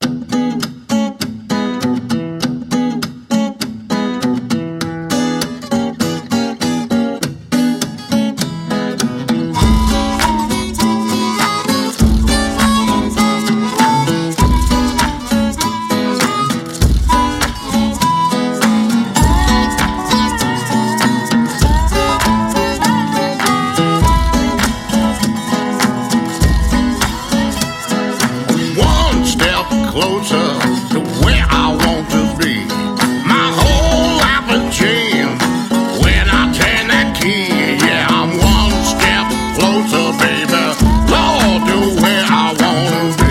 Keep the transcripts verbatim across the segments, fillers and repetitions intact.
Closer to where I want to be. My whole life has changed when I turn that key. Yeah, I'm one step closer, baby, Lord, to where I want to be.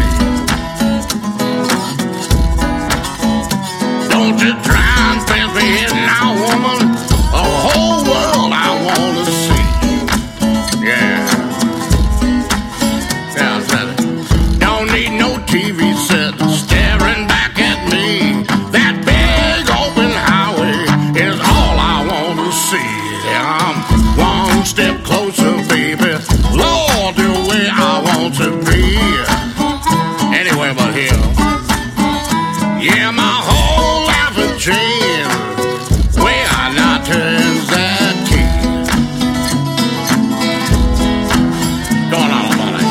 Don't you try and pass me in now, woman. The whole world I want to see. Yeah. Yeah, I said it. Don't need no T V set staring back at me. That big open highway is all I want to see. Yeah, I'm one step closer, baby, Lord, to where I want to be. Anywhere but here. Yeah, my whole life has changed where I now turns that key. Going on about it.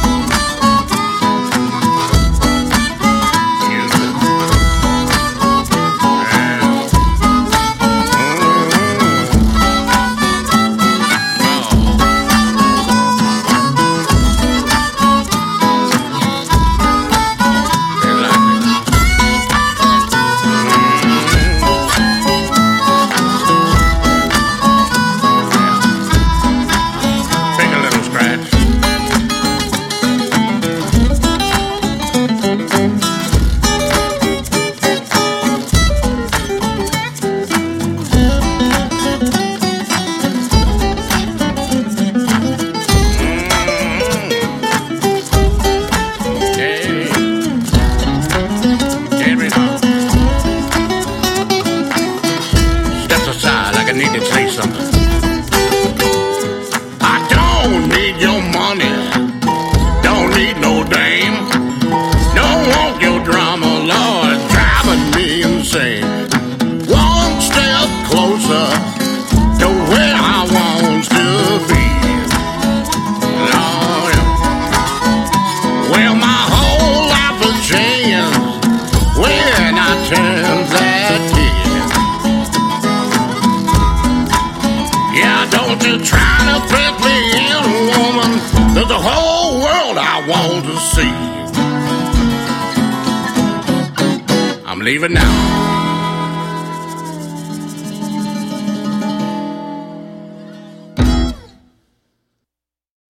I need to say something. I don't need your money, don't need no dame, don't want your drama, Lord, driving me insane. One step closer to where I want to be. Lord, well, my whole life has changed when I turn that key. Yeah, don't you try to press me in, woman. There's the whole world I want to see. I'm leaving now.